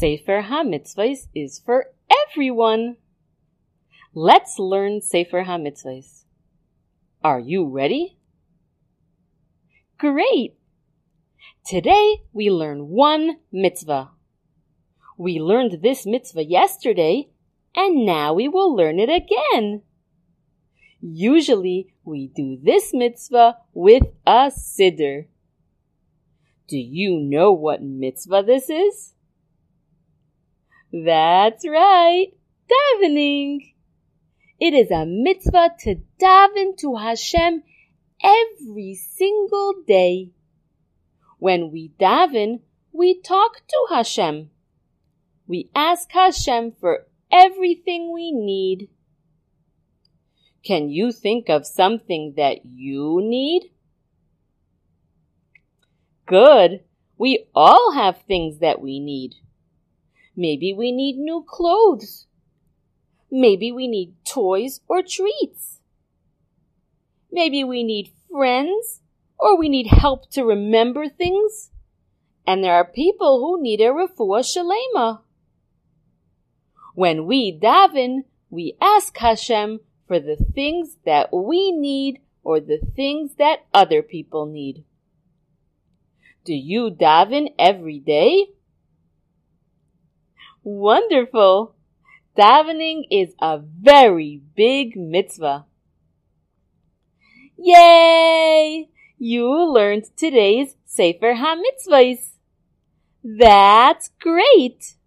Sefer HaMitzvahs is for everyone. Let's learn Sefer HaMitzvahs. Are you ready? Great! Today we learn one mitzvah. We learned this mitzvah yesterday, and now we will learn it again. Usually we do this mitzvah with a siddur. Do you know what mitzvah this is? That's right, davening. It is a mitzvah to daven to Hashem every single day. When we daven, we talk to Hashem. We ask Hashem for everything we need. Can you think of something that you need? Good. We all have things that we need. Maybe we need new clothes. Maybe we need toys or treats. Maybe we need friends, or we need help to remember things. And there are people who need a refuah shalema. When we daven, we ask Hashem for the things that we need or the things that other people need. Do you daven every day? Wonderful! Davening is a very big mitzvah. Yay! You learned today's Sefer HaMitzvahs. That's great!